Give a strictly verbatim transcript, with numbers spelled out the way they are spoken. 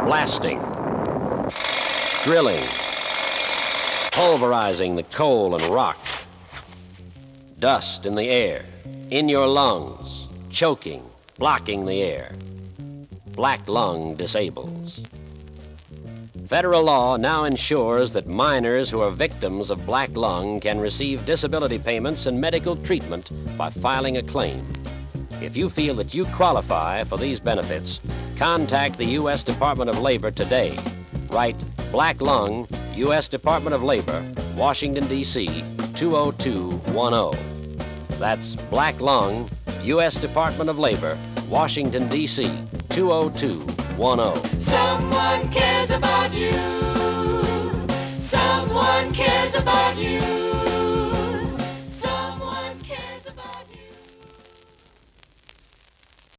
blasting, drilling, pulverizing the coal and rock, dust in the air, in your lungs, choking, blocking the air. Black lung disables. Federal law now ensures that minors who are victims of black lung can receive disability payments and medical treatment by filing a claim. If you feel that you qualify for these benefits, contact the U S Department of Labor today. Write Black Lung, U S Department of Labor, Washington, D C two oh two one oh. That's Black Lung, U S Department of Labor, Washington, D C two oh two one oh. Someone cares about you. Someone cares about you.